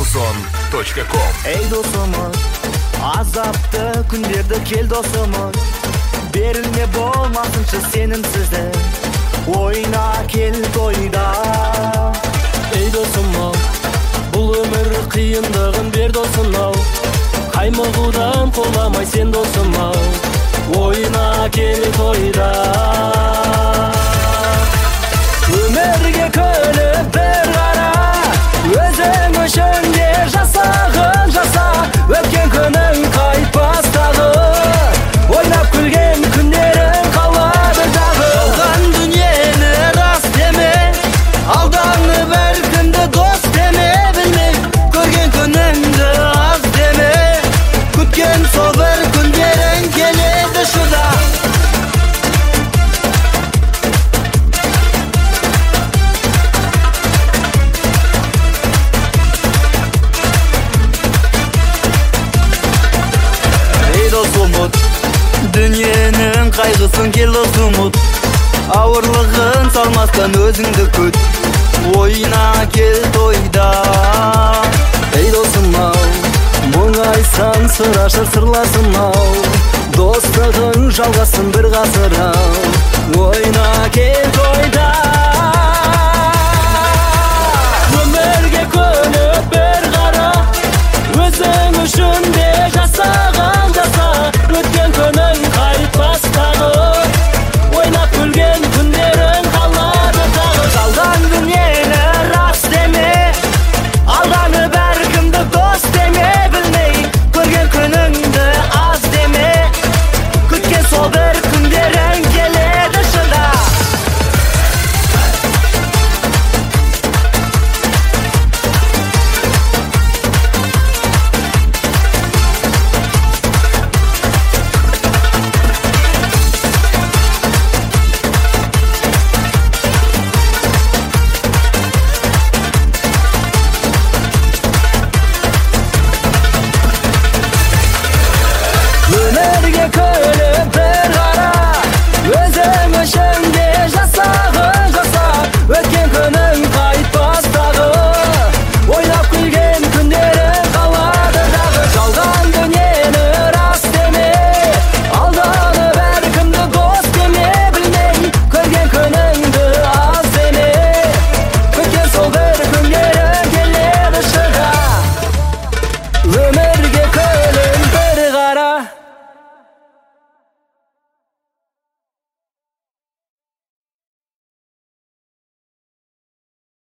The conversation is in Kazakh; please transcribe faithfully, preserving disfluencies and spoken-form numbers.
эйдосон точка ком. Эй досымыз, азапты күндерді кел досымыз, берілме болмасыншы сенімсізді, ойна кел тойда. Эй досым-ау, бұл өмір қиындығын бер досым-ау, қаймығудан қоламай сен досым-ау, ойна кел тойда. Өмірге күліп бір қара, өзің үшін де жасағын жаса, өткен күнің қайтпас тағы, ойнап күлген күндерің қалады дағы. Жалған дүниені рас деме, алданып әр күнді дос деме, білме, көрген күніңді аз деме, күткен сол бір күндерің келеді шыда. Дүниенің қайғысын кел дос ұмыт, ауырлығын салмастан өзіңді күт, ойна кел тойда. Ей досым-ау, мұңайсан сыр ашыр сырласым-ау, достығың жалғасын бір ғасыр-ау, ойна кел тойда.